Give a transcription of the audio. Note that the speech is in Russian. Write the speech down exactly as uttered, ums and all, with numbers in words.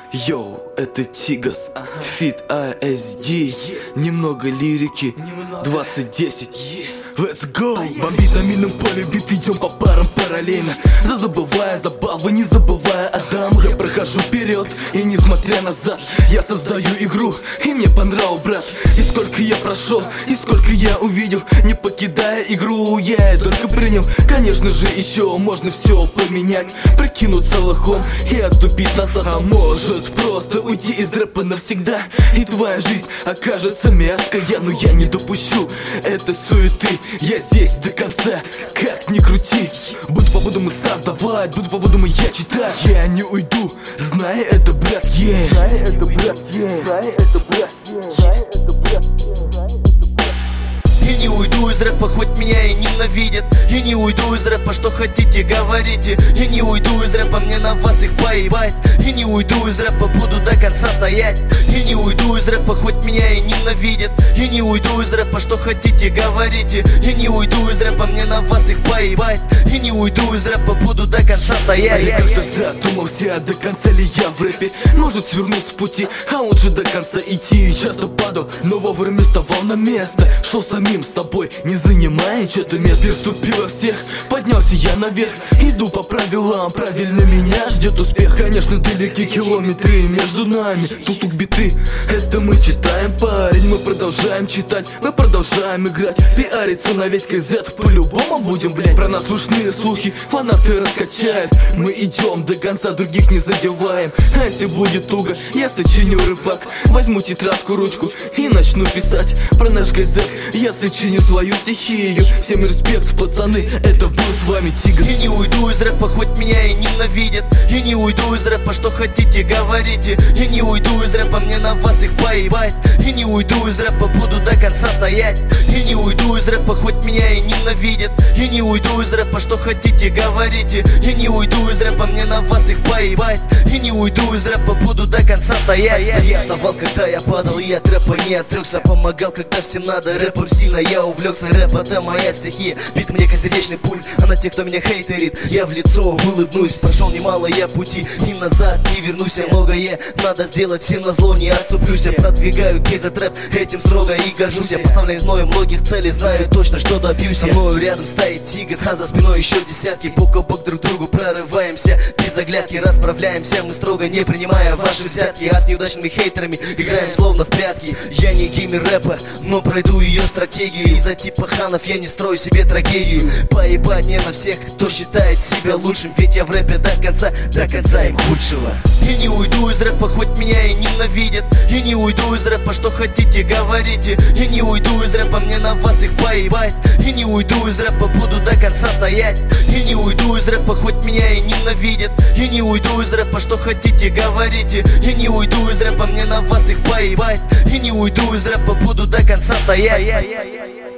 Йоу, это Тигас, фит эй эс ди, немного лирики, двадцать десять. Let's go! Бомбит на минном поле, бит, идем по парам параллельно. Забывая забавы, не забывая о дамах. Я прохожу вперед и не смотря назад. Я создаю игру, и мне понравился, брат. И сколько я прошел, и сколько я увидел. Не покидая игру, я только принял. Конечно же, еще можно все поменять. Прикинуться лохом и отступить назад. А может просто уйти из рэпа навсегда. И твоя жизнь окажется мерзкая. Но я не допущу этой суеты. Я здесь до конца, как ни крути. Буду по-будому создавать, буду по-будому я читать. Я не уйду, знай это, брат, yeah. Знай это, брат, yeah. Знай это, брат, yeah. Знай это, брат, yeah. Я не уйду из рэпа, хоть меня и ненавидят. Я не уйду из рэпа, что хотите, говорите. Я не уйду из рэпа, мне на вас их поебать. Я не уйду из рэпа, буду до конца стоять. Я не уйду из рэпа, хоть меня и ненавидят. Я не уйду из рэпа, что хотите, говорите. Я не уйду из рэпа, мне на вас их поебать. Я не уйду из рэпа, буду до конца стоять. Я как-то задумался, до конца ли я в рэпе. Может свернуть с пути, а лучше до конца идти. Часто падал, но вовремя вставал на место. Шел самим с собой, не занимая что-то место. Переступила всех, поднялся я наверх. Иду по правилам, правильно меня ждет успех. Конечно, далеки километры между нами. Тук-тук биты, это мы читаем, парень. Мы продолжаем читать, мы продолжаем играть. Пиариться на весь КЗ, по-любому будем, блядь. Про нас слушные слухи, фанаты раскачают. Мы идем до конца, других не задеваем. А если будет туго, я сочиню рыбак. Возьму тетрадку, ручку и начну писать про наш КЗ. Я сочиню свою стихию. Всем респект, пацаны, это был с вами Тигас. Я не уйду из рэпа, хоть меня и ненавидят. Я не уйду из рэпа, что хотите, говорите. Я не уйду из рэпа, мне на вас их поебать. Я не уйду из рэпа, буду до конца стоять. Я не уйду из рэпа, хоть меня и ненавидят. Я не уйду из рэпа, что хотите, говорите. Я не уйду из рэпа, мне на вас их поебать. Я не уйду из рэпа, буду до конца стоять. Я вставал, когда я падал, и от рэпа не отрекся. Помогал, когда всем надо, рэпом сильно я увлекся. Рэп это моя стихия, бит мне костеречный пульс. А на тех, кто меня хейтерит, я в лицо улыбнусь. Прошел немало я пути, и назад не вернусь. Многое надо сделать, всем назло не отступлюсь. Я продвигаю кейзет рэп, этим строго и горжусь. Я поставляю мною многих целей, знаю точно, что добьюсь. Со мною рядом стоит Тигас, а за спиной еще десятки. Бок о бок друг другу прорываемся, без оглядки расправляемся. Мы строго не принимая ваши взятки, а с неудачными хейтерами играем словно в прятки. Я не геймер рэпа, но пройду ее стратегию. Из-за типа ханов я не строю себе трагедию. Поебать не на всех, кто считает себя лучшим. Ведь я в рэпе до конца, до конца им худшего. Я не уйду из рэпа, хоть меня и ненавидят. Я не уйду из рэпа, что хотите, говорите. Я не уйду из рэпа, мне на вас их поебать. Я не уйду из рэпа, буду до конца стоять. Я не уйду из рэпа, хоть меня и ненавидят. Я не уйду из рэпа, что хотите, говорите. Я не уйду из рэпа, мне на вас их поебать. Я не уйду из рэпа, буду до конца стоять.